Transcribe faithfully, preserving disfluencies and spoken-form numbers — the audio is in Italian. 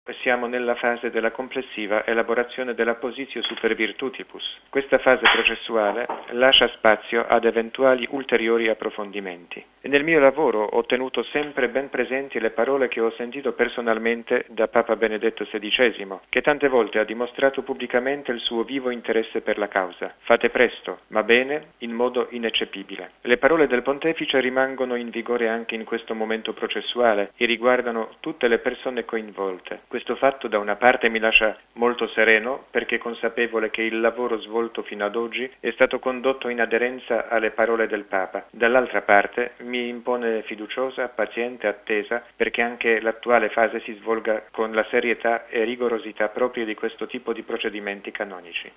Siamo nella fase della complessiva elaborazione della positio super virtutibus. Questa fase processuale lascia spazio ad eventuali ulteriori approfondimenti. E nel mio lavoro ho tenuto sempre ben presenti le parole che ho sentito personalmente da Papa Benedetto sedicesimo, che tante volte ha dimostrato pubblicamente il suo vivo interesse per la causa. Fate presto, ma bene, in modo ineccepibile. Le parole del Pontefice rimangono in vigore anche in questo momento processuale e riguardano tutte le persone coinvolte. Questo fatto da una parte mi lascia molto sereno perché consapevole che il lavoro svolto fino ad oggi è stato condotto in aderenza alle parole del Papa. Dall'altra parte mi impone fiduciosa, paziente attesa perché anche l'attuale fase si svolga con la serietà e rigorosità proprie di questo tipo di procedimenti canonici.